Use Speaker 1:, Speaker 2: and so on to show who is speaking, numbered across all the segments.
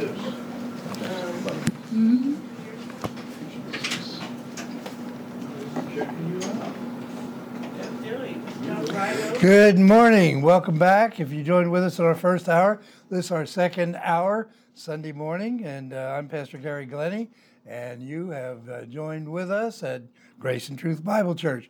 Speaker 1: Good morning. Welcome back. If you joined with us in our first hour, this is our second hour, Sunday morning, and I'm Pastor Gary Glennie, and you have joined with us at Grace and Truth Bible Church.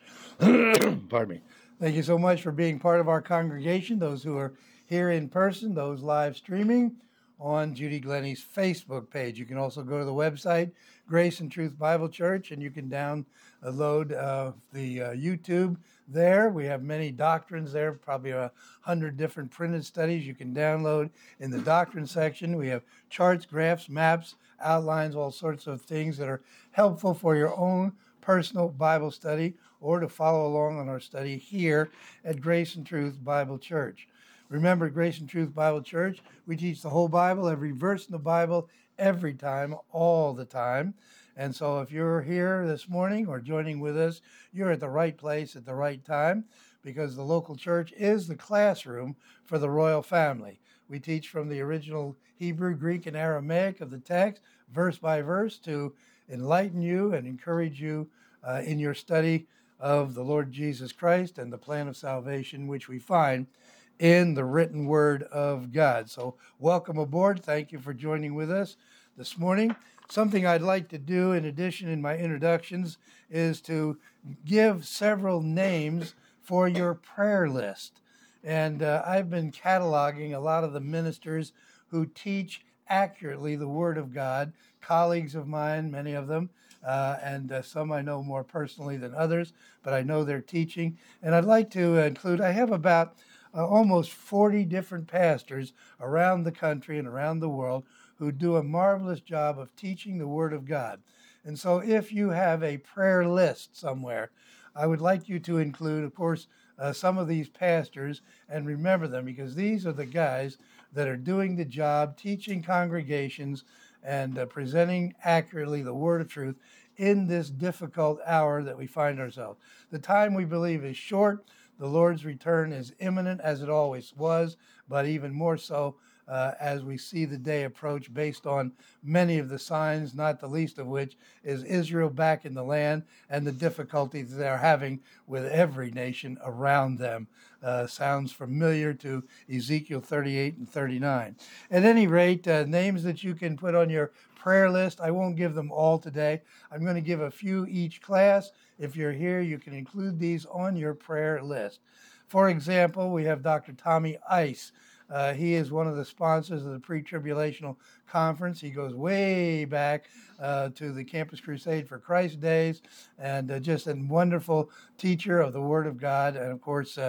Speaker 1: Pardon me. Thank you so much for being part of our congregation, those who are here in person, those live streaming on Judy Glennie's Facebook page. You can also go to the website, Grace and Truth Bible Church, and you can download the YouTube there. We have many doctrines there, probably 100 different printed studies you can download in the doctrine section. We have charts, graphs, maps, outlines, all sorts of things that are helpful for your own personal Bible study or to follow along on our study here at Grace and Truth Bible Church. Remember, Grace and Truth Bible Church, we teach the whole Bible, every verse in the Bible, every time, all the time. And so if you're here this morning or joining with us, you're at the right place at the right time, because the local church is the classroom for the royal family. We teach from the original Hebrew, Greek, and Aramaic of the text, verse by verse, to enlighten you and encourage you in your study of the Lord Jesus Christ and the plan of salvation, which we find in the written word of God. So welcome aboard. Thank you for joining with us this morning. Something I'd like to do in addition in my introductions is to give several names for your prayer list. And I've been cataloging a lot of the ministers who teach accurately the Word of God, colleagues of mine, many of them, and some I know more personally than others, but I know their teaching. And I'd like to include, I have about almost 40 different pastors around the country and around the world who do a marvelous job of teaching the Word of God. And so if you have a prayer list somewhere, I would like you to include, of course, some of these pastors and remember them, because these are the guys that are doing the job, teaching congregations and presenting accurately the word of truth in this difficult hour that we find ourselves. The time, we believe, is short. The Lord's return is imminent, as it always was, but even more so as we see the day approach, based on many of the signs, not the least of which is Israel back in the land and the difficulties they're having with every nation around them. Sounds familiar to Ezekiel 38 and 39. At any rate, names that you can put on your prayer list. I won't give them all today. I'm going to give a few each class. If you're here, you can include these on your prayer list. For example, we have Dr. Tommy Ice. He is one of the sponsors of the Pre-Tribulational Conference. He goes way back to the Campus Crusade for Christ days, and just a wonderful teacher of the Word of God, and of course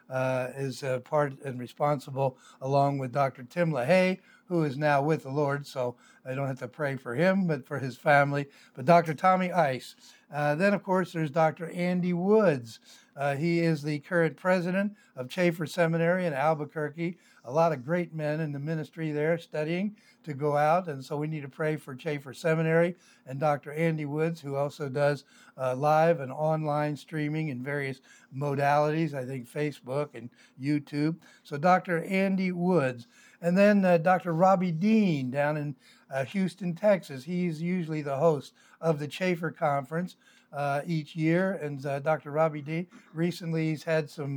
Speaker 1: is part and responsible, along with Dr. Tim LaHaye, who is now with the Lord, so I don't have to pray for him, but for his family. But Dr. Tommy Ice. Then, of course, there's Dr. Andy Woods. He is the current president of Chafer Seminary in Albuquerque. A lot of great men in the ministry there studying to go out, and so we need to pray for Chafer Seminary and Dr. Andy Woods, who also does live and online streaming in various modalities, I think Facebook and YouTube. So Dr. Andy Woods. And then Dr. Robbie Dean down in Houston, Texas. He's usually the host of the Chafer Conference each year. And Dr. Robbie Dean, recently he's had some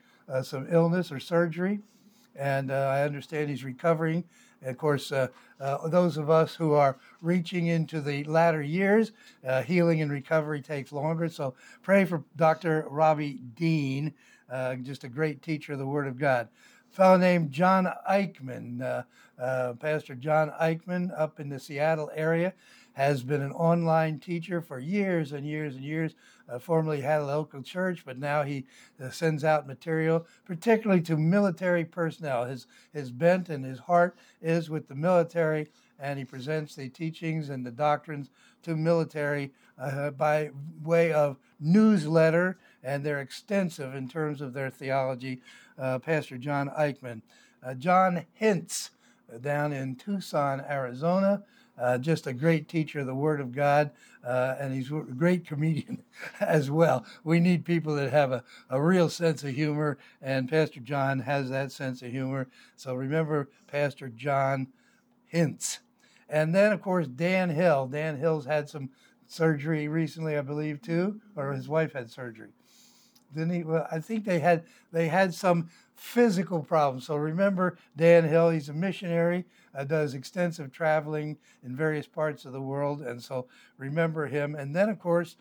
Speaker 1: illness or surgery. And I understand he's recovering. And of course, those of us who are reaching into the latter years, healing and recovery takes longer. So pray for Dr. Robbie Dean, just a great teacher of the Word of God. A fellow named John Eichman, Pastor John Eichman up in the Seattle area, has been an online teacher for years and years and years. Formerly had a local church, but now he sends out material, particularly to military personnel. His bent and his heart is with the military, and he presents the teachings and the doctrines to military by way of newsletter, and they're extensive in terms of their theology. Pastor John Eichman. John Hintz down in Tucson, Arizona. Just a great teacher of the Word of God, and he's a great comedian as well. We need people that have a real sense of humor, and Pastor John has that sense of humor. So remember Pastor John Hintz. And then, of course, Dan Hill. Dan Hill's had some surgery recently, I believe, too, or his wife had surgery. Didn't he? Well, I think they had some physical problems. So remember Dan Hill. He's a missionary, does extensive traveling in various parts of the world, and so remember him. And then, of course,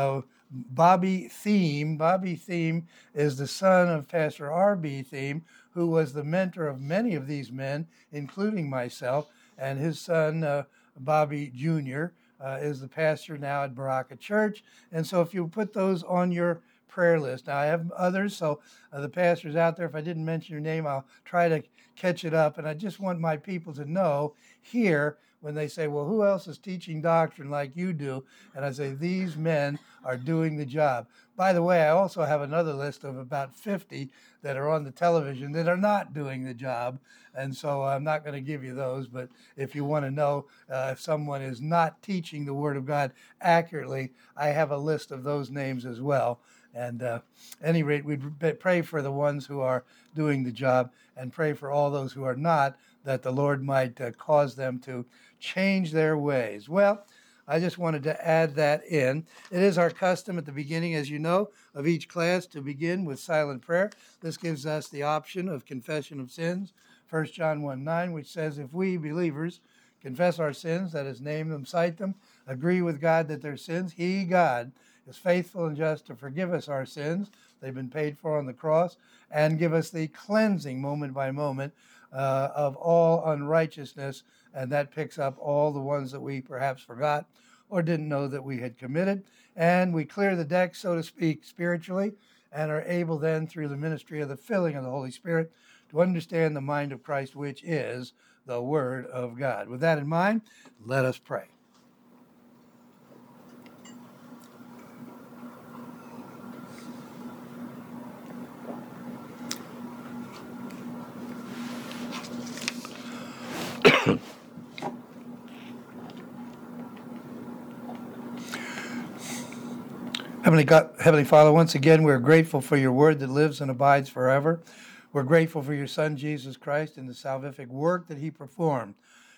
Speaker 1: Bobby Thiem. Bobby Thiem is the son of Pastor R.B. Thiem, who was the mentor of many of these men, including myself, and his son Bobby Jr. Is the pastor now at Baraka Church. And so if you put those on your prayer list. Now, I have others, so the pastors out there, if I didn't mention your name, I'll try to catch it up. And I just want my people to know here when they say, well, who else is teaching doctrine like you do? And I say, these men are doing the job. By the way, I also have another list of about 50 that are on the television that are not doing the job. And so I'm not going to give you those. But if you want to know if someone is not teaching the Word of God accurately, I have a list of those names as well. And at any rate, we'd pray for the ones who are doing the job and pray for all those who are not, that the Lord might cause them to change their ways. Well, I just wanted to add that in. It is our custom at the beginning, as you know, of each class to begin with silent prayer. This gives us the option of confession of sins. 1 John 1:9, which says, if we believers confess our sins, that is, name them, cite them, agree with God that they're sins, He, God, is faithful and just to forgive us our sins. They've been paid for on the cross, and give us the cleansing moment by moment of all unrighteousness. And that picks up all the ones that we perhaps forgot or didn't know that we had committed. And we clear the deck, so to speak, spiritually, and are able then, through the ministry of the filling of the Holy Spirit, to understand the mind of Christ, which is the Word of God. With that in mind, let us pray. Heavenly Father, once again, we're grateful for your word that lives and abides forever. We're grateful for your Son, Jesus Christ, and the salvific work that he performed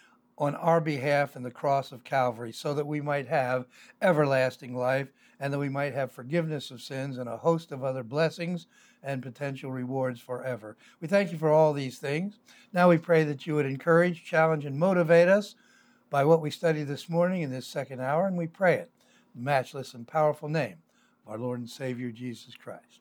Speaker 1: on our behalf in the cross of Calvary, so that we might have everlasting life and that we might have forgiveness of sins and a host of other blessings and potential rewards forever. We thank you for all these things. Now we pray that you would encourage, challenge, and motivate us by what we study this morning in this second hour, and we pray it in the matchless and powerful name of our Lord and Savior, Jesus Christ.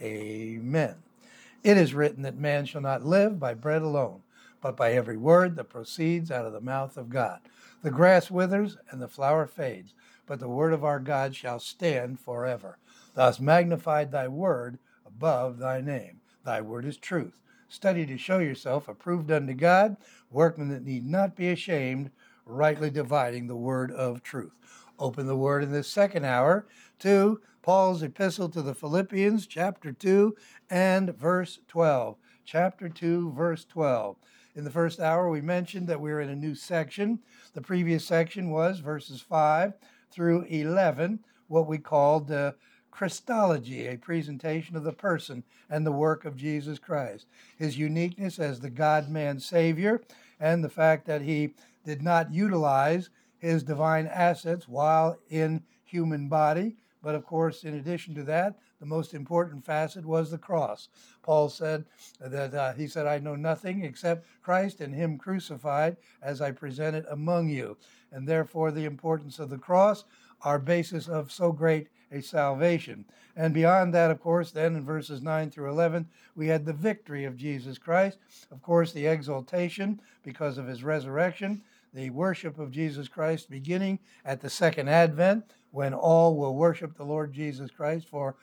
Speaker 1: Amen. It is written that man shall not live by bread alone, but by every word that proceeds out of the mouth of God. The grass withers and the flower fades, but the word of our God shall stand forever. Thou hast magnified thy word above thy name. Thy word is truth. Study to show yourself approved unto God, workmen that need not be ashamed, rightly dividing the word of truth. Open the word in this second hour to Paul's epistle to the Philippians, chapter 2 and verse 12. Chapter 2, verse 12. In the first hour, we mentioned that we're in a new section. The previous section was verses 5 through 11, what we called Christology, a presentation of the person and the work of Jesus Christ, his uniqueness as the God-man Savior, and the fact that he did not utilize his divine assets while in human body. But of course, in addition to that, the most important facet was the cross. Paul said that he said, I know nothing except Christ and him crucified as I present it among you. And therefore the importance of the cross, our basis of so great a salvation. And beyond that, of course, then in verses 9 through 11, we had the victory of Jesus Christ. Of course, the exaltation because of his resurrection, the worship of Jesus Christ beginning at the second advent, when all will worship the Lord Jesus Christ for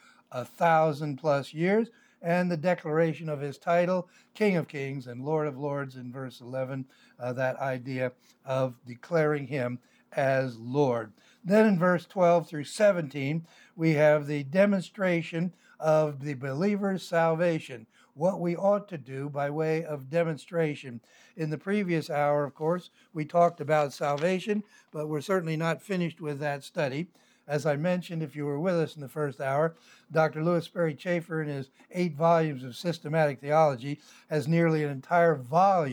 Speaker 1: 1,000+ years, and the declaration of his title, King of Kings and Lord of Lords, in verse 11, that idea of declaring him as Lord. Then in verse 12 through 17, we have the demonstration of the believer's salvation, what we ought to do by way of demonstration. In the previous hour, of course, we talked about salvation, but we're certainly not finished with that study. As I mentioned, if you were with us in the first hour, Dr. Louis Sperry Chafer, in his 8 volumes of systematic theology, has nearly an entire volume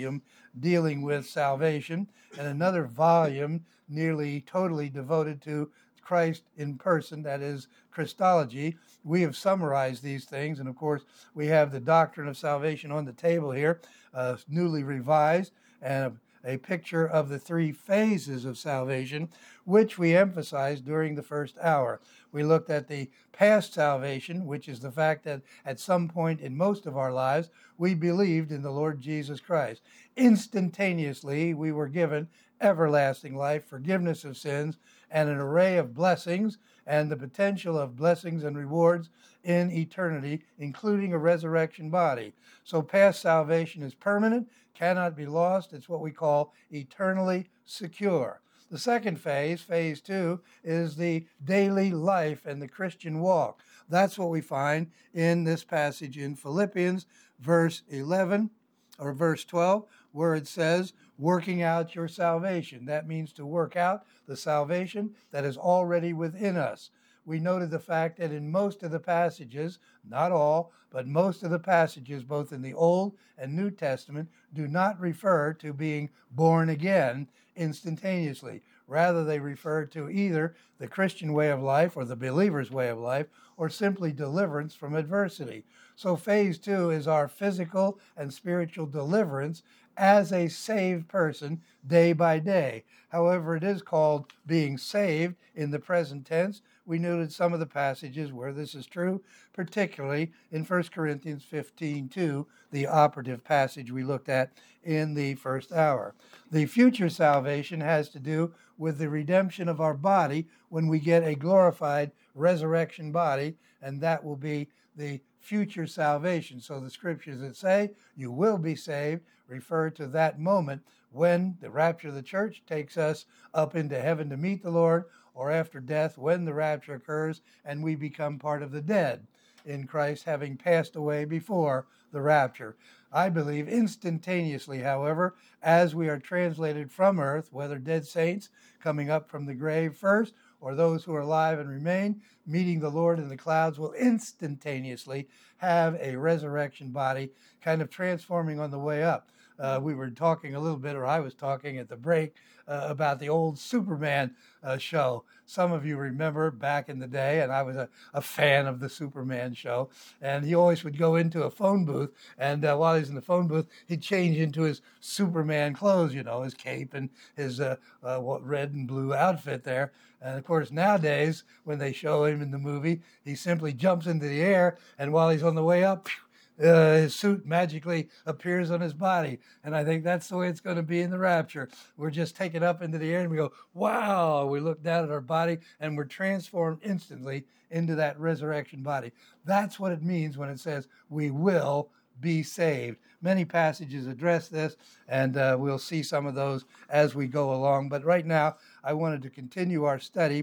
Speaker 1: dealing with salvation, and another volume nearly totally devoted to Christ in person, that is Christology. We have summarized these things, and of course, we have the doctrine of salvation on the table here, newly revised, and a picture of the three phases of salvation, which we emphasized during the first hour. We looked at the past salvation, which is the fact that at some point in most of our lives, we believed in the Lord Jesus Christ. Instantaneously, we were given everlasting life, forgiveness of sins, and an array of blessings, and the potential of blessings and rewards in eternity, including a resurrection body. So past salvation is permanent, cannot be lost. It's what we call eternally secure. The second phase, phase 2, is the daily life and the Christian walk. That's what we find in this passage in Philippians, verse 11 or verse 12, where it says, working out your salvation. That means to work out the salvation that is already within us. We noted the fact that in most of the passages, not all, but most of the passages, both in the Old and New Testament, do not refer to being born again instantaneously. Rather, they refer to either the Christian way of life or the believer's way of life, or simply deliverance from adversity. So phase 2 is our physical and spiritual deliverance as a saved person day by day. However, it is called being saved in the present tense. We noted some of the passages where this is true, particularly in 1 Corinthians 15:2, the operative passage we looked at in the first hour. The future salvation has to do with the redemption of our body when we get a glorified resurrection body, and that will be the future salvation. So the scriptures that say you will be saved refer to that moment when the rapture of the church takes us up into heaven to meet the Lord, or after death when the rapture occurs and we become part of the dead in Christ, having passed away before the rapture. I believe instantaneously, however, as we are translated from earth, whether dead saints coming up from the grave first, or those who are alive and remain, meeting the Lord in the clouds, will instantaneously have a resurrection body, kind of transforming on the way up. We were talking a little bit, or I was talking at the break, about the old Superman show. Some of you remember back in the day, and I was a fan of the Superman show, and he always would go into a phone booth, and while he's in the phone booth, he'd change into his Superman clothes, his cape and his red and blue outfit there. And of course, nowadays, when they show him in the movie, he simply jumps into the air, and while he's on the way up, his suit magically appears on his body. And I think that's the way it's going to be in the rapture. We're just taken up into the air and we go, wow, we look down at our body and we're transformed instantly into that resurrection body. That's what it means when it says we will be saved. Many passages address this, and we'll see some of those as we go along. But right now, I wanted to continue our study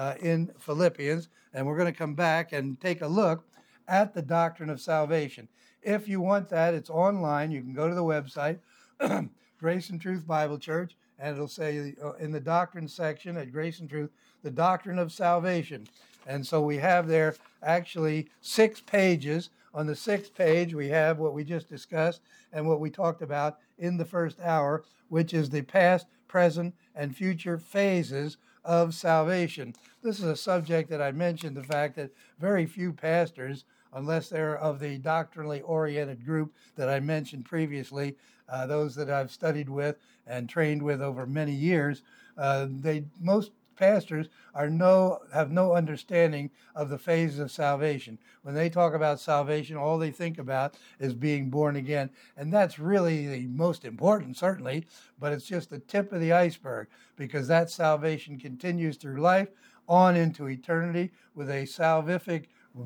Speaker 1: in Philippians, and we're going to come back and take a look at the doctrine of salvation. If you want that, it's online. You can go to the website, Grace and Truth Bible Church, and it'll say in the doctrine section at Grace and Truth, the doctrine of salvation. And so we have there actually 6 pages. On the 6th page, we have what we just discussed and what we talked about in the first hour, which is the past, present, and future phases of salvation. This is a subject that I mentioned, the fact that very few pastors, unless they're of the doctrinally oriented group that I mentioned previously, those that I've studied with and trained with over many years, most pastors have no understanding of the phases of salvation. When they talk about salvation, all they think about is being born again. And that's really the most important, certainly, but it's just the tip of the iceberg, because that salvation continues through life on into eternity with a salvific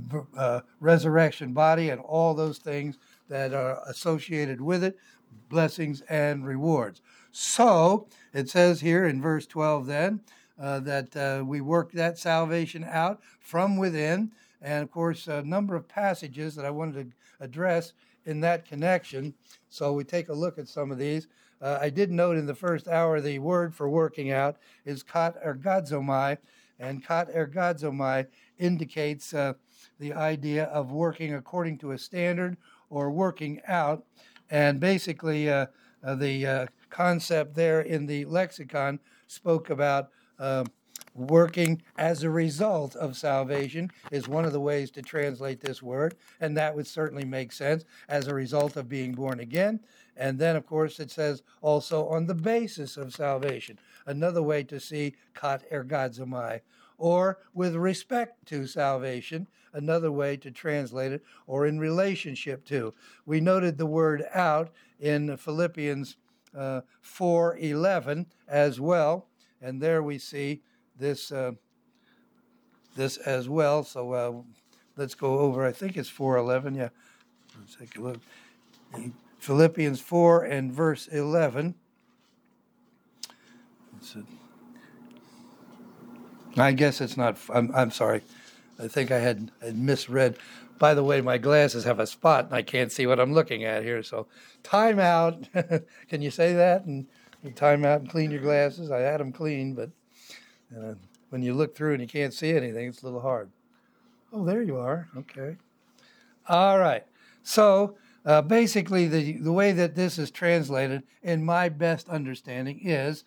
Speaker 1: resurrection body and all those things that are associated with it, blessings and rewards. So it says here in verse 12 then, that we work that salvation out from within. And of course, a number of passages that I wanted to address in that connection. So we take a look at some of these. I did note in the first hour the word for working out is kat ergazomai, and kat ergazomai indicates the idea of working according to a standard or working out. And basically, the concept there in the lexicon spoke about working as a result of salvation is one of the ways to translate this word, and that would certainly make sense, as a result of being born again. And then, of course, it says also on the basis of salvation, another way to see kat ergadzomai, or with respect to salvation, another way to translate it, or in relationship to. We noted the word out in Philippians 4:11 as well, and there we see this as well. So let's go over. I think it's 4:11. Yeah, let's take a look. Philippians 4 and verse 11. I guess it's not. I'm sorry. I think I had misread. By the way, my glasses have a spot, and I can't see what I'm looking at here. So, time out. Can you say that? And time out and clean your glasses. I had them clean, but when you look through and you can't see anything, it's a little hard. Oh, there you are. Okay. All right. So basically, the way that this is translated, in my best understanding, is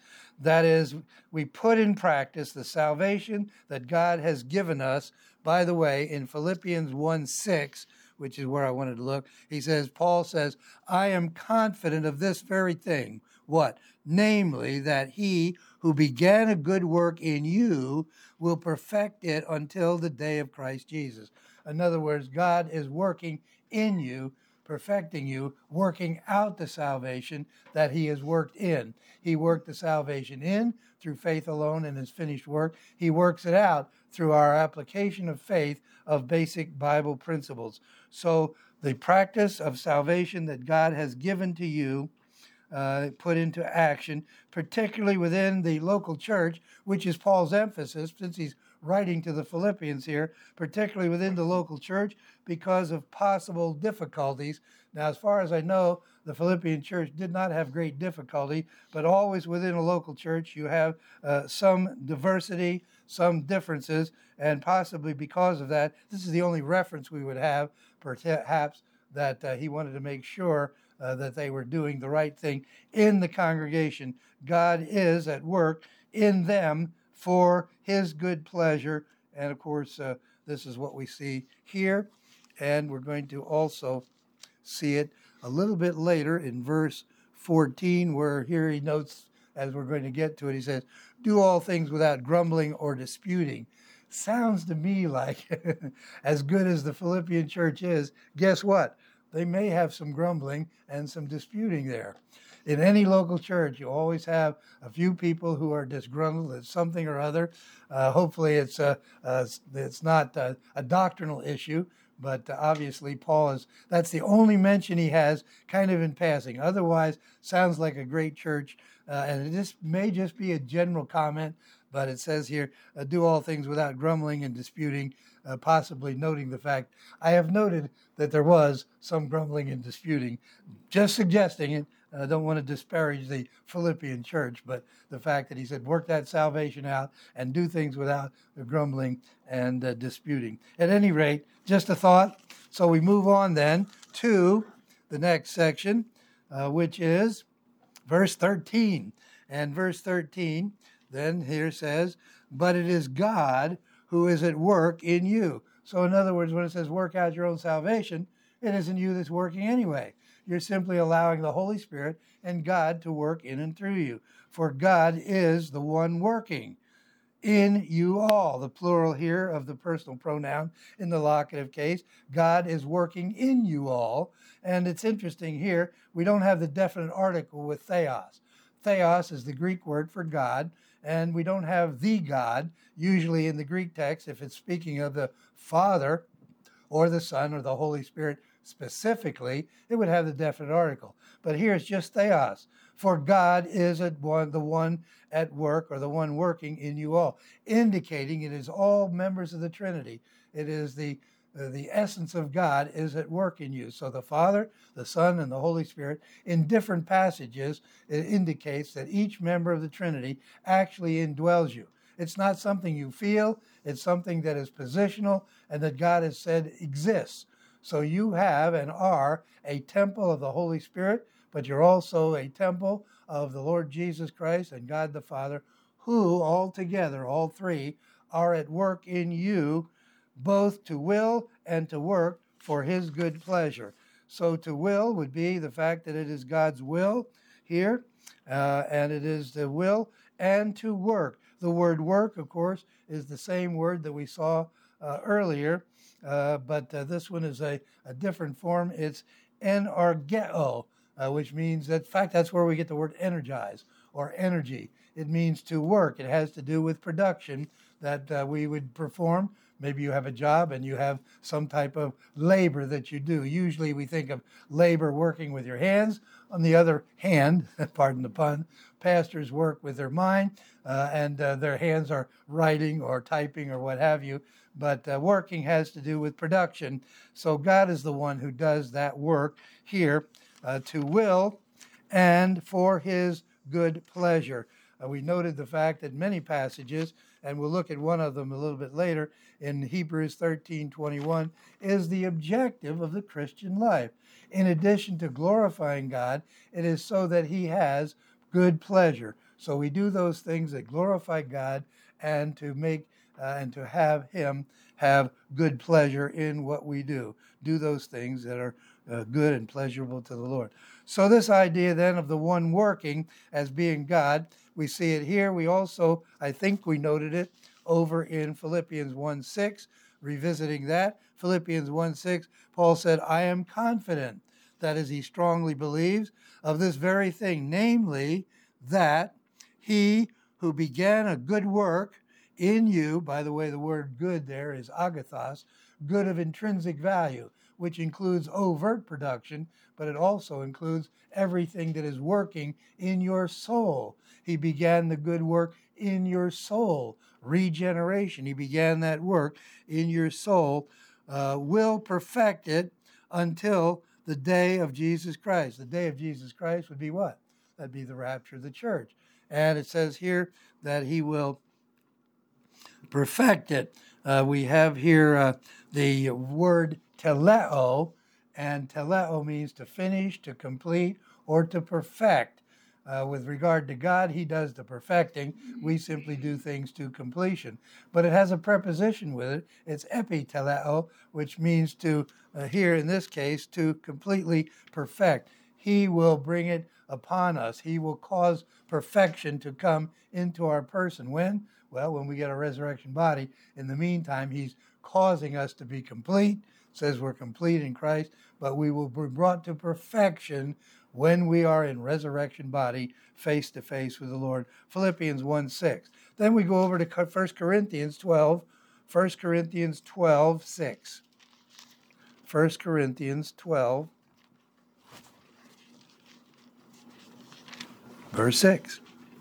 Speaker 1: we put in practice the salvation that God has given us. By the way, in Philippians 1:6, which is where I wanted to look, Paul says, I am confident of this very thing. What? Namely, that he who began a good work in you will perfect it until the day of Christ Jesus. In other words, God is working in you, perfecting you, working out the salvation that he has worked in. He worked the salvation in through faith alone in his finished work. He works it out through our application of faith of basic Bible principles. So the practice of salvation that God has given to you, put into action, particularly within the local church, which is Paul's emphasis, since he's writing to the Philippians here, particularly within the local church, because of possible difficulties. Now, as far as I know, the Philippian church did not have great difficulty, but always within a local church, you have some diversity, some differences, and possibly because of that, this is the only reference we would have, perhaps, that he wanted to make sure that they were doing the right thing in the congregation. God is at work in them for his good pleasure. And of course, this is what we see here. And we're going to also see it a little bit later in verse 14, where here he notes, as we're going to get to it, he says, do all things without grumbling or disputing. Sounds to me like, as good as the Philippian church is, guess what? They may have some grumbling and some disputing there. In any local church, you always have a few people who are disgruntled at something or other. Hopefully it's not a doctrinal issue, but obviously that's the only mention he has kind of in passing. Otherwise, sounds like a great church, and it may just be a general comment, but it says here, do all things without grumbling and disputing, possibly noting the fact, I have noted that there was some grumbling and disputing, just suggesting it. I don't want to disparage the Philippian church, but the fact that he said, work that salvation out and do things without the grumbling and disputing. At any rate, just a thought. So we move on then to the next section, which is verse 13. And verse 13 then here says, but it is God who is at work in you. So in other words, when it says work out your own salvation, it isn't you that's working anyway. You're simply allowing the Holy Spirit and God to work in and through you. For God is the one working in you all. The plural here of the personal pronoun in the locative case. God is working in you all. And it's interesting here, we don't have the definite article with theos. Theos is the Greek word for God, and we don't have the God. Usually in the Greek text, if it's speaking of the Father or the Son or the Holy Spirit specifically, it would have the definite article. But here it's just theos. For God is the one at work, or the one working in you all, indicating it is all members of the Trinity. It is the essence of God is at work in you. So the Father, the Son, and the Holy Spirit, in different passages, it indicates that each member of the Trinity actually indwells you. It's not something you feel. It's something that is positional and that God has said exists. So you have and are a temple of the Holy Spirit, but you're also a temple of the Lord Jesus Christ and God the Father, who all together, all three, are at work in you, both to will and to work for his good pleasure. So to will would be the fact that it is God's will here, and it is the will, and to work. The word work, of course, is the same word that we saw earlier, but this one is a different form. It's enargeo, which means that, in fact, that's where we get the word energize or energy. It means to work. It has to do with production that we would perform. Maybe you have a job and you have some type of labor that you do. Usually we think of labor working with your hands. On the other hand, pardon the pun, pastors work with their mind, and their hands are writing or typing or what have you. But working has to do with production. So God is the one who does that work here to will and for his good pleasure. We noted the fact that many passages, and we'll look at one of them a little bit later, in Hebrews 13:21, is the objective of the Christian life. In addition to glorifying God, it is so that he has good pleasure. So we do those things that glorify God and to make and to have him have good pleasure in what we do. Do those things that are good and pleasurable to the Lord. So this idea then of the one working as being God, we see it here. We also, I think we noted it over in Philippians 1:6, revisiting that. Philippians 1:6, Paul said, I am confident, that is, he strongly believes, of this very thing, namely that he who began a good work in you, by the way, the word good there is agathos, good of intrinsic value, which includes overt production, but it also includes everything that is working in your soul. He began the good work in your soul, regeneration. He began that work in your soul, will perfect it until the day of Jesus Christ. The day of Jesus Christ would be what? That'd be the rapture of the church. And it says here that he will perfect it. We have here the word teleo, and teleo means to finish, to complete, or to perfect. With regard to God, he does the perfecting. We simply do things to completion. But it has a preposition with it. It's epiteleo, which means to, here in this case, to completely perfect. He will bring it upon us. He will cause perfection to come into our person. When? Well, when we get a resurrection body. In the meantime, he's causing us to be complete. It says we're complete in Christ, but we will be brought to perfection when we are in resurrection body, face to face with the Lord. Philippians 1:6. Then we go over to 1 Corinthians 12. 1 Corinthians 12:6. 1 Corinthians 12, verse 6.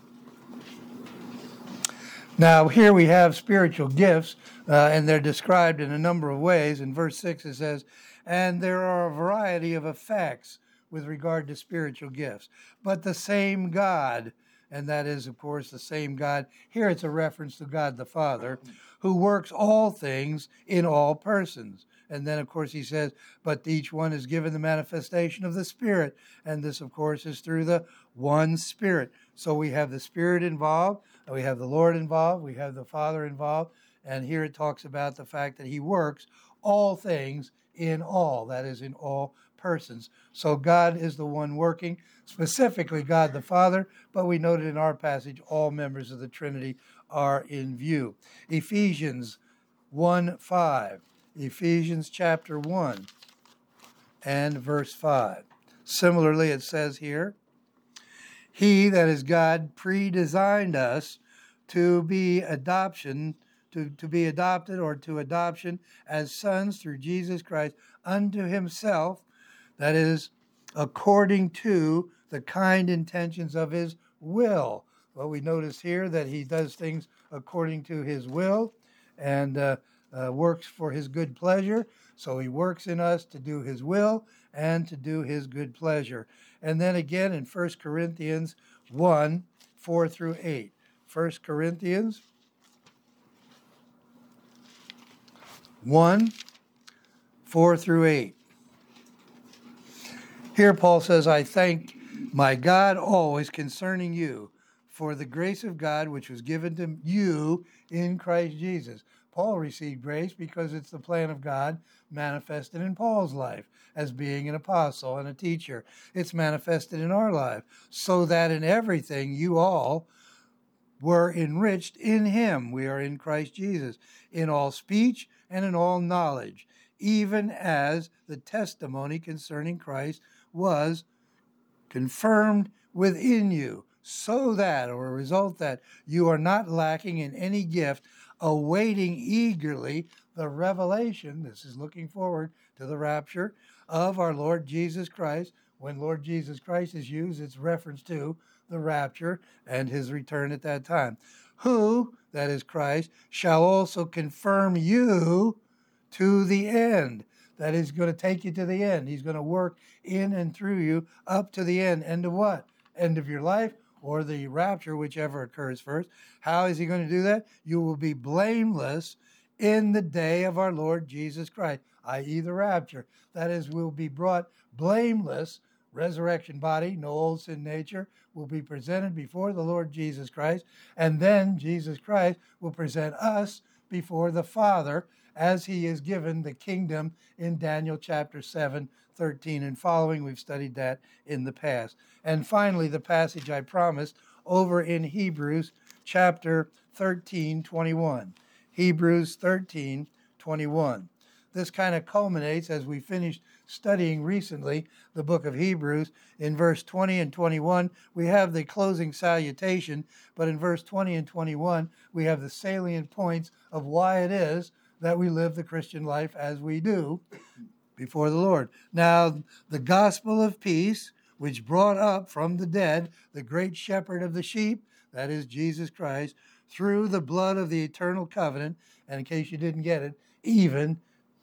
Speaker 1: Now, here we have spiritual gifts, and they're described in a number of ways. In verse 6, it says, and there are a variety of effects with regard to spiritual gifts, but the same God, and that is, of course, the same God. Here it's a reference to God the Father, who works all things in all persons. And then, of course, he says, but each one is given the manifestation of the Spirit. And this, of course, is through the one Spirit. So we have the Spirit involved, we have the Lord involved, we have the Father involved. And here it talks about the fact that he works all things in all, that is, in all persons. So God is the one working, specifically God the Father, but we noted in our passage all members of the Trinity are in view. Ephesians 1:5. Ephesians chapter 1 and verse 5. Similarly, it says here, he, that is God, predesigned us to be adoption, to be adopted or to adoption as sons through Jesus Christ unto himself, that is, according to the kind intentions of his will. Well, we notice here that he does things according to his will and works for his good pleasure. So he works in us to do his will and to do his good pleasure. And then again in 1 Corinthians 1, 4 through 8. 1 Corinthians 1, 4 through 8. Here Paul says, I thank My God always concerning you, for the grace of God which was given to you in Christ Jesus. Paul received grace because it's the plan of God manifested in Paul's life as being an apostle and a teacher. It's manifested in our life, so that in everything you all were enriched in him. We are in Christ Jesus, in all speech and in all knowledge, even as the testimony concerning Christ was confirmed within you, so that, or a result that, you are not lacking in any gift, awaiting eagerly the revelation, this is looking forward to the rapture, of our Lord Jesus Christ. When Lord Jesus Christ is used, it's reference to the rapture and his return at that time. Who, that is Christ, shall also confirm you to the end. That is going to take you to the end. He's going to work in and through you up to the end. End of what? End of your life or the rapture, whichever occurs first. How is he going to do that? You will be blameless in the day of our Lord Jesus Christ, i.e. the rapture. That is, we'll be brought blameless, resurrection body, no old sin nature, will be presented before the Lord Jesus Christ. And then Jesus Christ will present us before the Father as he is given the kingdom in Daniel chapter 7, 13 and following. We've studied that in the past. And finally, the passage I promised over in Hebrews chapter 13, 21. Hebrews 13, 21. This kind of culminates as we finished studying recently the book of Hebrews. In verse 20 and 21, we have the closing salutation, but in verse 20 and 21, we have the salient points of why it is that we live the Christian life as we do before the Lord. Now, the gospel of peace, which brought up from the dead the great shepherd of the sheep, that is Jesus Christ, through the blood of the eternal covenant, and in case you didn't get it, even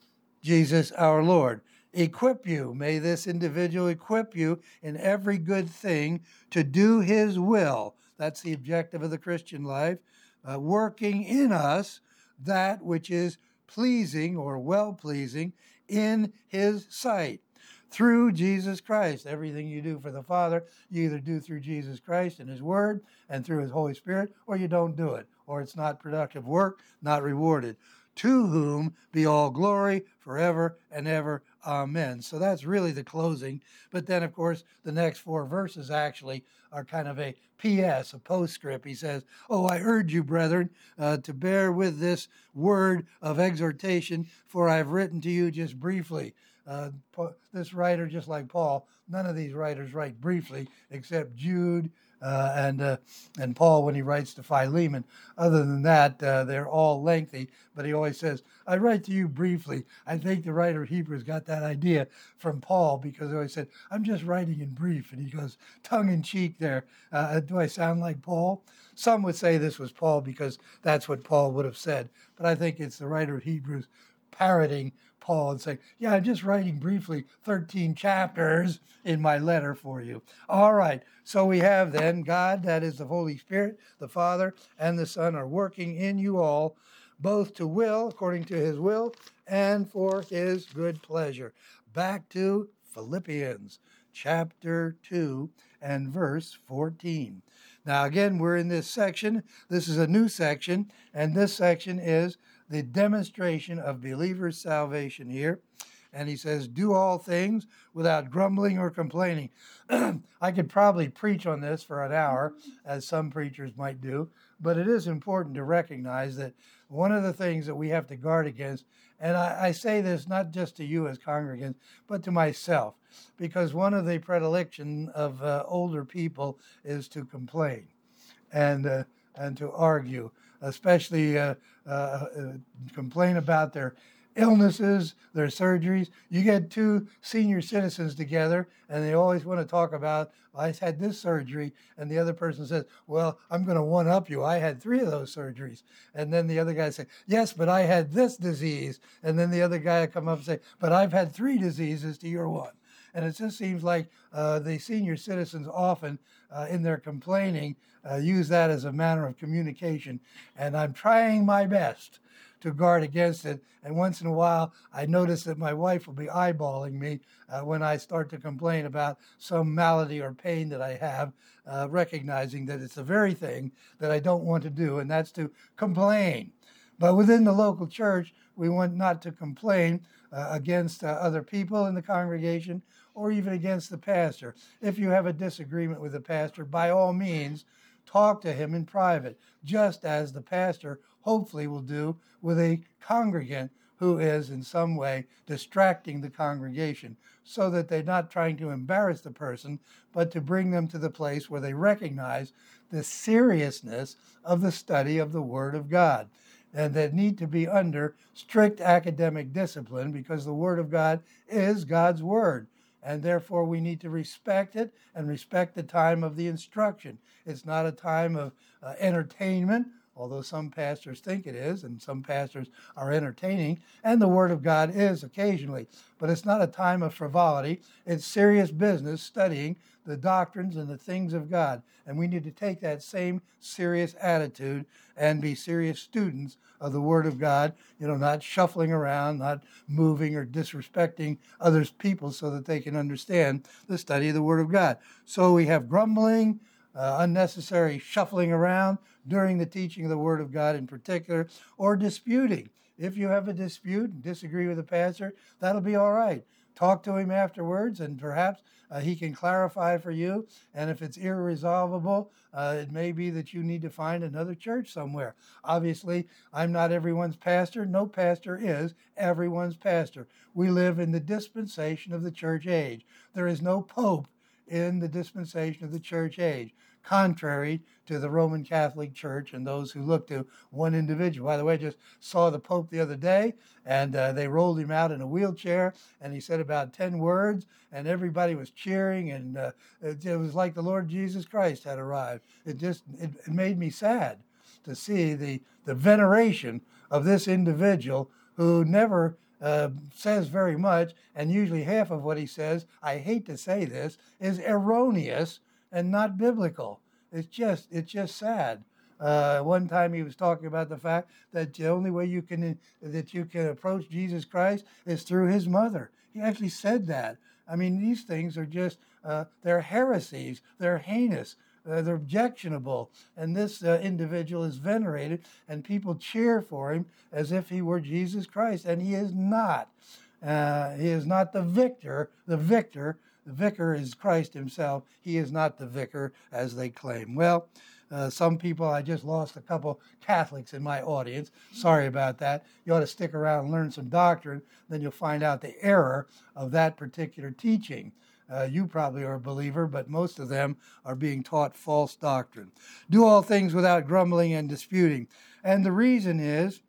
Speaker 1: Jesus our Lord. Equip you, may this individual equip you in every good thing to do his will. That's the objective of the Christian life, working in us that which is pleasing or well-pleasing in his sight. Through Jesus Christ. Everything you do for the Father, you either do through Jesus Christ and his word and through his Holy Spirit, or you don't do it, or it's not productive work, not rewarded. To whom be all glory forever and ever. Amen. So that's really the closing. But then, of course, the next four verses actually are kind of a P.S., a postscript. He says, "Oh, I urge you, brethren, to bear with this word of exhortation, for I have written to you just briefly." This writer, just like Paul, none of these writers write briefly except Jude and Paul when he writes to Philemon. Other than that, they're all lengthy, but he always says, "I write to you briefly." I think the writer of Hebrews got that idea from Paul because he always said, "I'm just writing in brief," and he goes tongue in cheek there. Do I sound like Paul? Some would say this was Paul because that's what Paul would have said, but I think it's the writer of Hebrews parroting Paul and saying, "Yeah, I'm just writing briefly 13 chapters in my letter for you." All right, so we have then God, that is the Holy Spirit, the Father and the Son are working in you all, both to will, according to his will, and for his good pleasure. Back to Philippians chapter 2 and verse 14. Now again, we're in this section. This is a new section, and this section is the demonstration of believers' salvation here. And he says, "Do all things without grumbling or complaining." I could probably preach on this for an hour, as some preachers might do, but it is important to recognize that one of the things that we have to guard against, and I say this not just to you as congregants, but to myself, because one of the predilection of older people is to complain and to argue, especially complain about their illnesses, their surgeries. You get two senior citizens together and they always want to talk about, "I had this surgery," and the other person says, "Well, I'm going to one up you. I had 3 of those surgeries." And then the other guy says, "Yes, but I had this disease." And then the other guy will come up and say, "But I've had 3 diseases to your one." And it just seems like the senior citizens often, in their complaining, use that as a manner of communication. And I'm trying my best to guard against it. And once in a while, I notice that my wife will be eyeballing me when I start to complain about some malady or pain that I have, recognizing that it's the very thing that I don't want to do, and that's to complain. But within the local church, we want not to complain against other people in the congregation or even against the pastor. If you have a disagreement with the pastor, by all means, talk to him in private, just as the pastor hopefully will do with a congregant who is in some way distracting the congregation, so that they're not trying to embarrass the person, but to bring them to the place where they recognize the seriousness of the study of the Word of God, and that need to be under strict academic discipline, because the Word of God is God's Word. And therefore, we need to respect it and respect the time of the instruction. It's not a time of entertainment, although some pastors think it is, and some pastors are entertaining, and the Word of God is occasionally. But it's not a time of frivolity. It's serious business studying the doctrines and the things of God. And we need to take that same serious attitude and be serious students of the Word of God, not shuffling around, not moving or disrespecting others' people so that they can understand the study of the Word of God. So we have grumbling, unnecessary shuffling around during the teaching of the Word of God in particular, or disputing. If you have a dispute and disagree with the pastor, that'll be all right. Talk to him afterwards, and perhaps he can clarify for you. And if it's irresolvable, it may be that you need to find another church somewhere. Obviously, I'm not everyone's pastor. No pastor is everyone's pastor. We live in the dispensation of the church age. There is no pope in the dispensation of the church age, contrary to the Roman Catholic Church and those who look to one individual. By the way, I just saw the Pope the other day, and they rolled him out in a wheelchair, and he said about 10 words, and everybody was cheering, and it was like the Lord Jesus Christ had arrived. It made me sad to see the veneration of this individual who never says very much, and usually half of what he says, I hate to say this, is erroneous and not biblical. It's just sad. One time he was talking about the fact that the only way you can approach Jesus Christ is through his mother. He actually said that. I mean, these things are just, they're heresies, they're heinous, they're objectionable. And this individual is venerated, and people cheer for him as if he were Jesus Christ, and he is not. He is not the victor. The vicar is Christ himself. He is not the vicar, as they claim. Well, some people, I just lost a couple Catholics in my audience. Sorry about that. You ought to stick around and learn some doctrine. Then you'll find out the error of that particular teaching. You probably are a believer, but most of them are being taught false doctrine. Do all things without grumbling and disputing. And the reason is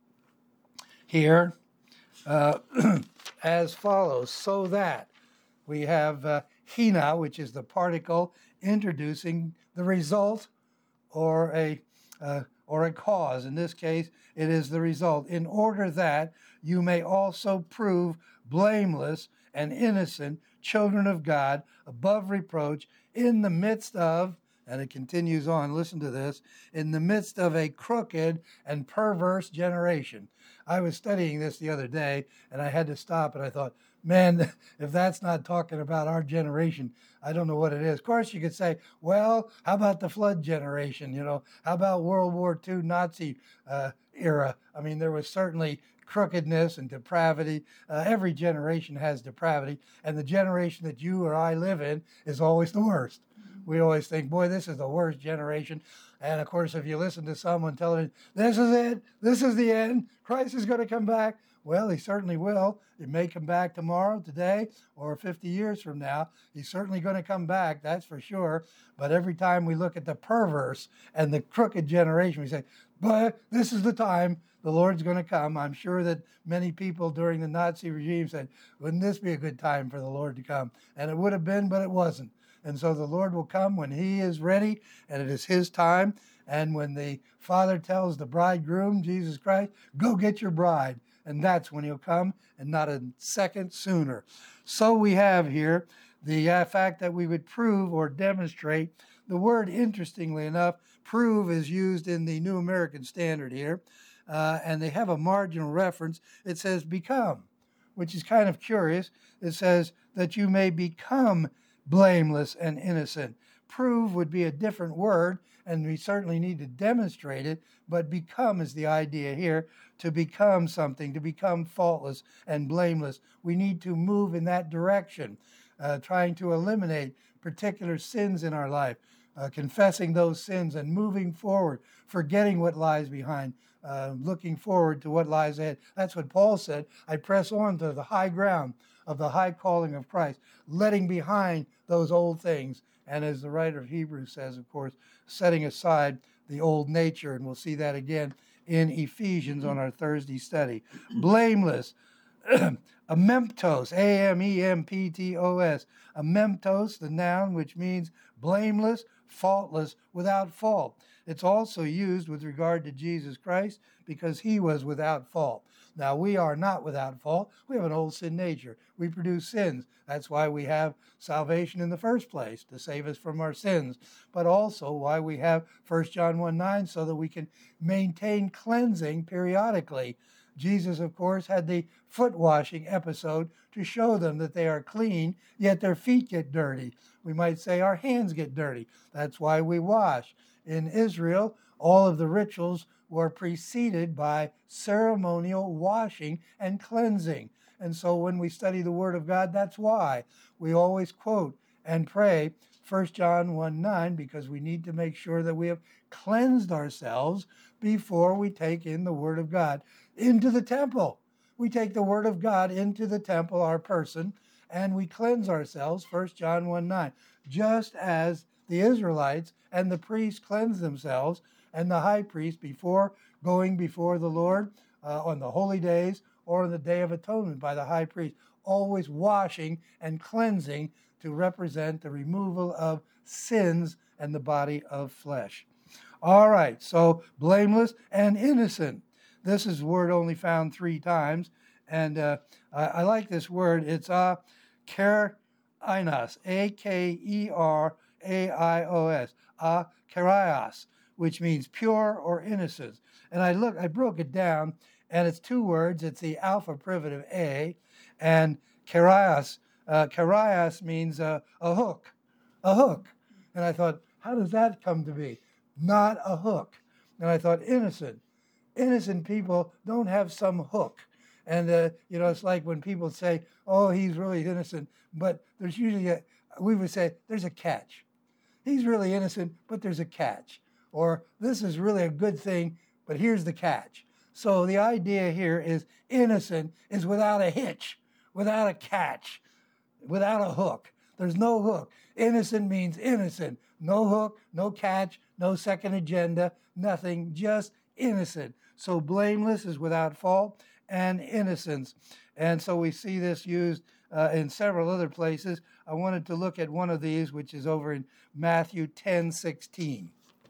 Speaker 1: here as follows: so that we have hina, which is the particle introducing the result or a cause. In this case, it is the result. In order that you may also prove blameless and innocent children of God, above reproach, in the midst of, and it continues on, listen to this, in the midst of a crooked and perverse generation. I was studying this the other day, and I had to stop, and I thought, man, if that's not talking about our generation, I don't know what it is. Of course, you could say, well, how about the flood generation? How about World War II Nazi era? I mean, there was certainly crookedness and depravity. Every generation has depravity, and the generation that you or I live in is always the worst. We always think, boy, this is the worst generation. And of course, if you listen to someone telling you, this is it, this is the end, Christ is going to come back, well, he certainly will. He may come back tomorrow, today, or 50 years from now. He's certainly going to come back, that's for sure. But every time we look at the perverse and the crooked generation, we say, but this is the time the Lord's going to come. I'm sure that many people during the Nazi regime said, wouldn't this be a good time for the Lord to come? And it would have been, but it wasn't. And so the Lord will come when he is ready, and it is his time. And when the Father tells the bridegroom, Jesus Christ, go get your bride, and that's when he'll come, and not a second sooner. So we have here the fact that we would prove or demonstrate. The word, interestingly enough, prove is used in the New American Standard here. and they have a marginal reference. It says become, which is kind of curious. It says that you may become blameless and innocent. Prove would be a different word, and we certainly need to demonstrate it, but become is the idea here, to become something, to become faultless and blameless. We need to move in that direction, trying to eliminate particular sins in our life, confessing those sins and moving forward, forgetting what lies behind, looking forward to what lies ahead. That's what Paul said. I press on to the high ground of the high calling of Christ, letting behind those old things. And as the writer of Hebrews says, of course, setting aside the old nature. And we'll see that again in Ephesians on our Thursday study. Blameless. Amemptos, Amemptos. Amemptos, the noun, which means blameless, faultless, without fault. It's also used with regard to Jesus Christ because he was without fault. Now, we are not without fault. We have an old sin nature. We produce sins. That's why we have salvation in the first place, to save us from our sins. But also why we have 1 John 1:9, so that we can maintain cleansing periodically. Jesus, of course, had the foot washing episode to show them that they are clean, yet their feet get dirty. We might say our hands get dirty. That's why we wash. In Israel, all of the rituals were preceded by ceremonial washing and cleansing. And so when we study the Word of God, that's why we always quote and pray 1 John 1:9, because we need to make sure that we have cleansed ourselves before we take in the Word of God into the temple. We take the Word of God into the temple, our person, and we cleanse ourselves, 1 John 1:9, just as the Israelites and the priests cleanse themselves, and the high priest before going before the Lord on the holy days or on the Day of Atonement by the high priest, always washing and cleansing to represent the removal of sins and the body of flesh. All right, so blameless and innocent. This is a word only found 3 times, and I like this word. It's keraios, Akeraios, keraios, which means pure or innocent. And I broke it down, and it's 2 words. It's the alpha privative A, and keraios. Keraios means a hook, a hook. And I thought, how does that come to be? Not a hook. And I thought, innocent. Innocent people don't have some hook. And, it's like when people say, oh, he's really innocent, but there's usually we would say, there's a catch. He's really innocent, but there's a catch. Or this is really a good thing, but here's the catch. So the idea here is innocent is without a hitch, without a catch, without a hook. There's no hook. Innocent means innocent. No hook, no catch, no second agenda, nothing, just innocent. So blameless is without fault, and innocence. And so we see this used in several other places. I wanted to look at one of these, which is over in Matthew 10:16.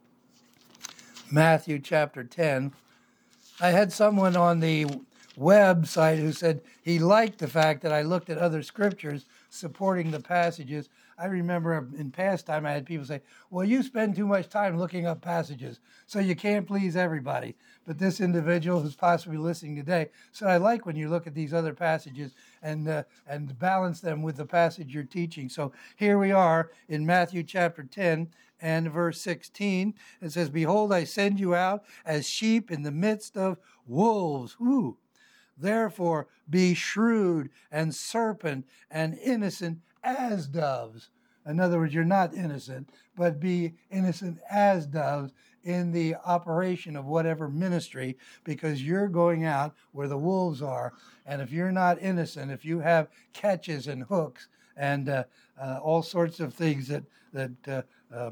Speaker 1: Matthew chapter 10. I had someone on the website who said he liked the fact that I looked at other scriptures supporting the passages. I remember in past time I had people say, well, you spend too much time looking up passages, so you can't please everybody. But this individual who's possibly listening today said, I like when you look at these other passages and balance them with the passage you're teaching. So here we are in Matthew chapter 10 and verse 16. It says, behold, I send you out as sheep in the midst of wolves. Ooh. Therefore, be shrewd and serpent and innocent as doves. In other words, you're not innocent, but be innocent as doves in the operation of whatever ministry, because you're going out where the wolves are. And if you're not innocent, if you have catches and hooks and all sorts of things that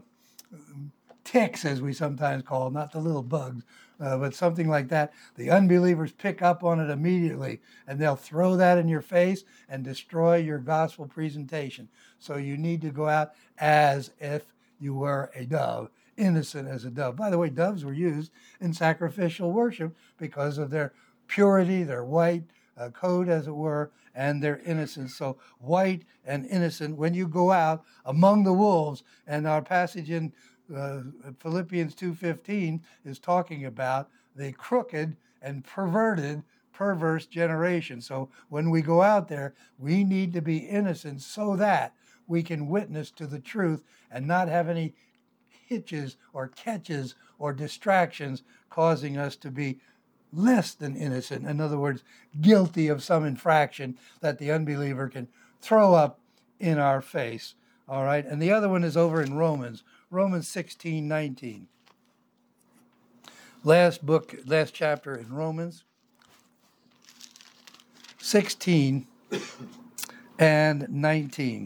Speaker 1: ticks, as we sometimes call them, not the little bugs, but something like that, the unbelievers pick up on it immediately, and they'll throw that in your face and destroy your gospel presentation. So you need to go out as if you were a dove, innocent as a dove. By the way, doves were used in sacrificial worship because of their purity, their white coat, as it were, and their innocence. So white and innocent when you go out among the wolves. And our passage in Philippians 2:15 is talking about the crooked and perverse generation. So when we go out there, we need to be innocent so that we can witness to the truth and not have any hitches or catches or distractions causing us to be less than innocent. In other words, guilty of some infraction that the unbeliever can throw up in our face. All right. And the other one is over in Romans 16:19. Last chapter in Romans 16 and 19.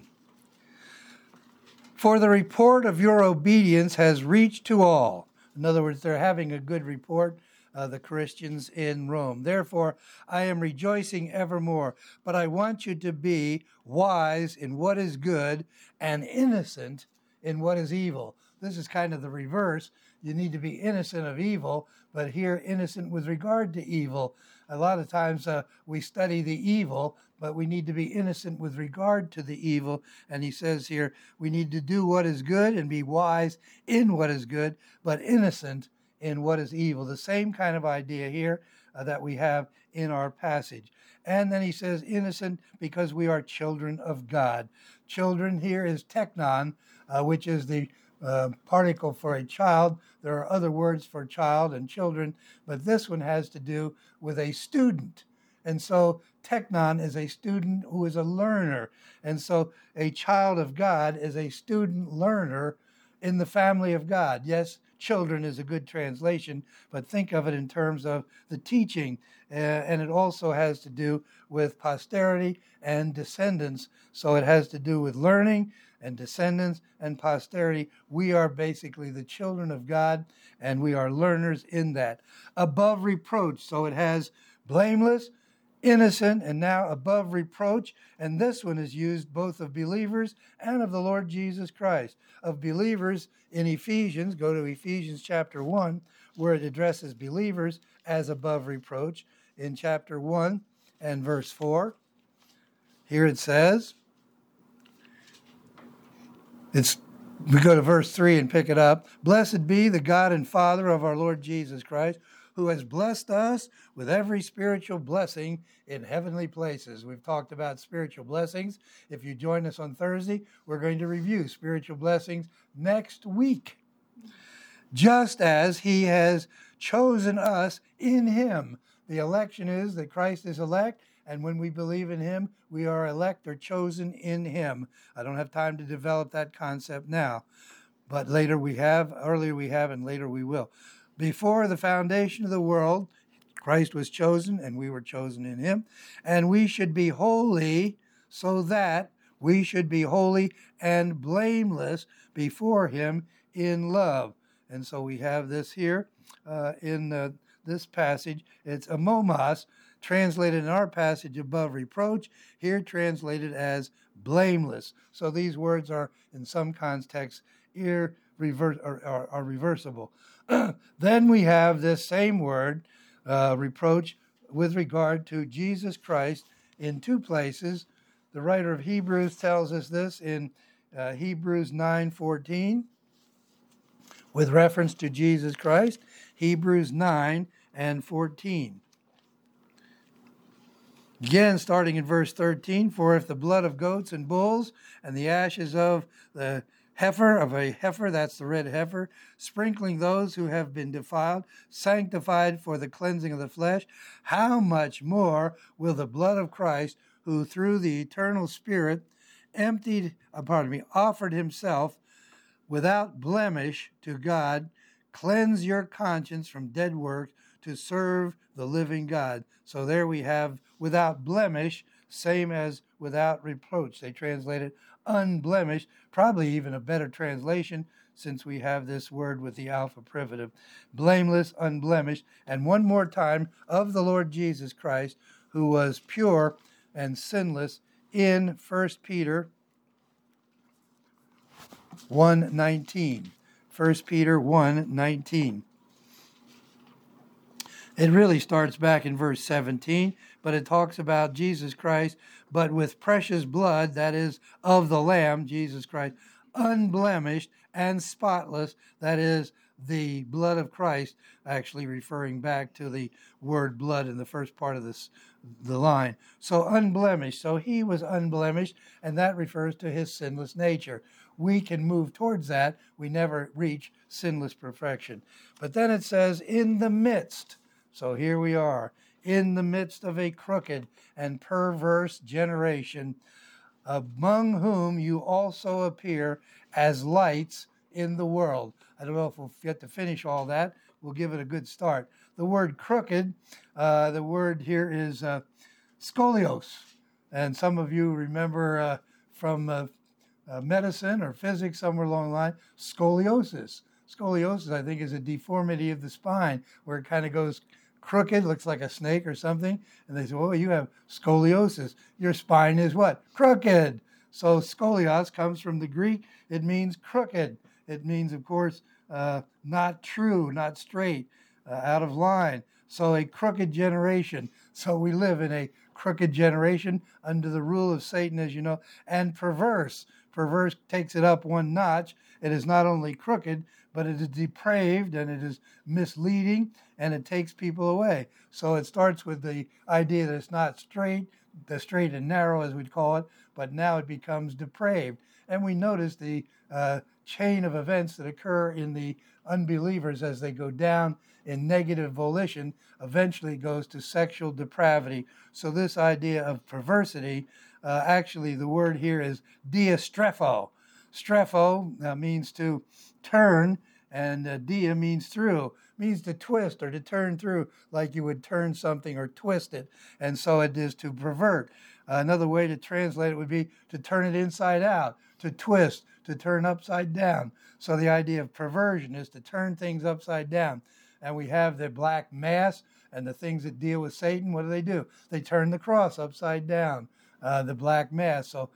Speaker 1: For the report of your obedience has reached to all. In other words, they're having a good report, the Christians in Rome. Therefore, I am rejoicing evermore. But I want you to be wise in what is good and innocent in what is evil. This is kind of the reverse. You need to be innocent of evil, but here innocent with regard to evil. A lot of times we study the evil, but we need to be innocent with regard to the evil. And he says here, we need to do what is good and be wise in what is good, but innocent in what is evil. The same kind of idea here that we have in our passage. And then he says innocent because we are children of God. Children here is teknon, which is the particle for a child. There are other words for child and children, but this one has to do with a student. And so teknon is a student who is a learner. And so a child of God is a student learner in the family of God. Yes, children is a good translation, but think of it in terms of the teaching. And it also has to do with posterity and descendants. So it has to do with learning and descendants and posterity. We are basically the children of God, and we are learners in that. Above reproach, so it has blameless, innocent, and now above reproach. And this one is used both of believers and of the Lord Jesus Christ. Of believers in Ephesians, go to Ephesians chapter 1, where it addresses believers as above reproach. In chapter 1 and verse 4, here it says, we go to verse 3 and pick it up. Blessed be the God and Father of our Lord Jesus Christ, who has blessed us with every spiritual blessing in heavenly places. We've talked about spiritual blessings. If you join us on Thursday, we're going to review spiritual blessings next week. Just as he has chosen us in him. The election is that Christ is elect, and when we believe in him, we are elect or chosen in him. I don't have time to develop that concept now, but earlier we have, and later we will. Before the foundation of the world, Christ was chosen, and we were chosen in him, and we should be holy so that we should be holy and blameless before him in love. And so we have this here in this passage. It's amomos, translated in our passage above reproach, here translated as blameless. So these words are, in some contexts, reversible. Then we have this same word, reproach, with regard to Jesus Christ in two places. The writer of Hebrews tells us this in Hebrews 9:14, with reference to Jesus Christ. Hebrews 9 and 14. Again, starting in verse 13, for if the blood of goats and bulls and the ashes of a heifer, that's the red heifer, sprinkling those who have been defiled, sanctified for the cleansing of the flesh, how much more will the blood of Christ, who through the eternal Spirit offered himself without blemish to God, cleanse your conscience from dead works to serve the living God. So there we have without blemish, same as without reproach. They translate it unblemished, probably even a better translation since we have this word with the alpha privative. Blameless, unblemished, and one more time, of the Lord Jesus Christ, who was pure and sinless, in 1 Peter 1:19. 1 Peter 1:19. It really starts back in verse 17, but it talks about Jesus Christ, but with precious blood, that is, of the Lamb, Jesus Christ, unblemished and spotless. That is the blood of Christ, actually referring back to the word blood in the first part of the line. So unblemished. So he was unblemished, and that refers to his sinless nature. We can move towards that. We never reach sinless perfection. But then it says, in the midst. So here we are, in the midst of a crooked and perverse generation, among whom you also appear as lights in the world. I don't know if we'll get to finish all that. We'll give it a good start. The word crooked, the word here is scolios. And some of you remember from medicine or physics, somewhere along the line, scoliosis. Scoliosis, I think, is a deformity of the spine where it kind of goes crooked, looks like a snake or something. And they say, well, you have scoliosis. Your spine is what? Crooked. So scolios comes from the Greek. It means crooked. It means, of course, not true, not straight, out of line. So a crooked generation. So we live in a crooked generation under the rule of Satan, as you know, and perverse. Perverse takes it up one notch. It is not only crooked, but it is depraved and it is misleading and it takes people away. So it starts with the idea that it's not straight, the straight and narrow as we'd call it, but now it becomes depraved. And we notice the chain of events that occur in the unbelievers as they go down in negative volition eventually goes to sexual depravity. So this idea of perversity, actually the word here is diastrepho. Strepho means to turn, and dia means through, means to twist or to turn through, like you would turn something or twist it. And so it is to pervert. Another way to translate it would be to turn it inside out, to twist, to turn upside down. So the idea of perversion is to turn things upside down. And we have the black mass and the things that deal with Satan. What do? They turn the cross upside down, the black mass. So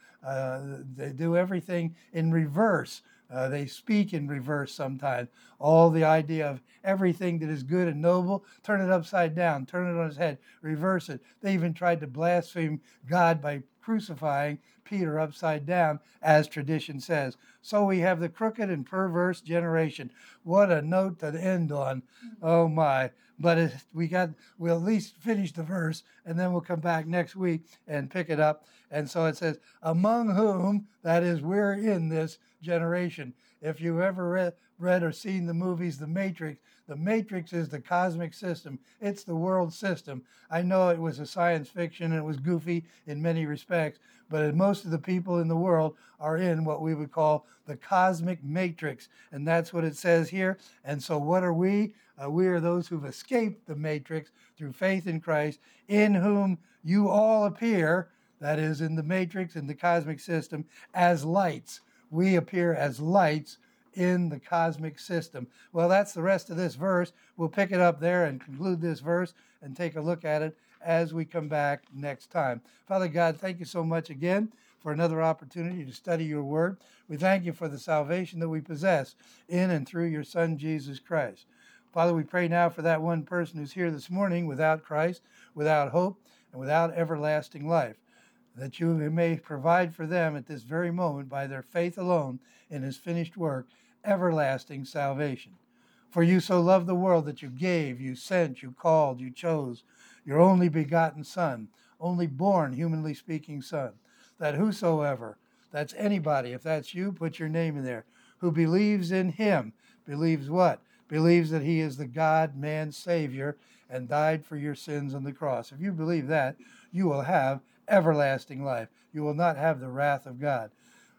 Speaker 1: they do everything in reverse. They speak in reverse sometimes. All the idea of everything that is good and noble, turn it upside down, turn it on its head, reverse it. They even tried to blaspheme God by crucifying Peter upside down, as tradition says. So we have the crooked and perverse generation. What a note to end on. Oh my. But we'll at least finish the verse, and then we'll come back next week and pick it up. And so it says, among whom, that is, we're in this generation. If you've ever read or seen the movies The Matrix is the cosmic system. It's the world system. I know it was a science fiction and it was goofy in many respects, but most of the people in the world are in what we would call the cosmic matrix. And that's what it says here. And so what are we? We are those who've escaped the matrix through faith in Christ, in whom you all appear, that is, in the matrix, in the cosmic system, as lights. We appear as lights in the cosmic system. Well, that's the rest of this verse. We'll pick it up there and conclude this verse and take a look at it as we come back next time. Father God, thank you so much again for another opportunity to study your word. We thank you for the salvation that we possess in and through your Son, Jesus Christ. Father, we pray now for that one person who's here this morning without Christ, without hope, and without everlasting life, that you may provide for them at this very moment by their faith alone in his finished work, everlasting salvation. For you so loved the world that you gave, you sent, you called, you chose your only begotten Son, only born, humanly speaking, Son, that whosoever, that's anybody, if that's you, put your name in there, who believes in him, believes what? Believes that he is the God-man Savior and died for your sins on the cross. If you believe that, you will have everlasting life. You will not have the wrath of God.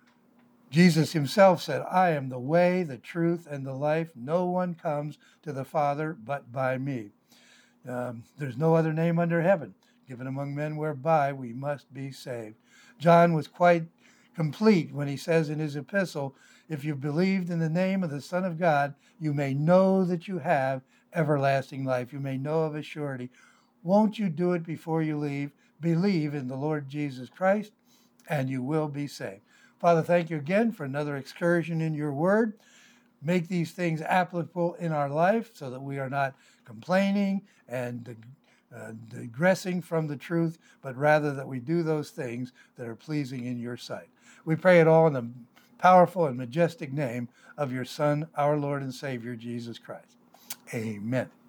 Speaker 1: Jesus himself said, I am the way, the truth, and the life. No one comes to the Father but by me. There's no other name under heaven given among men whereby we must be saved. John was quite complete when he says in his epistle, if you've believed in the name of the Son of God, you may know that you have everlasting life. You may know of a surety. Won't you do it before you leave? Believe in the Lord Jesus Christ, and you will be saved. Father, thank you again for another excursion in your word. Make these things applicable in our life so that we are not complaining and digressing from the truth, but rather that we do those things that are pleasing in your sight. We pray it all in the powerful and majestic name of your Son, our Lord and Savior, Jesus Christ. Amen.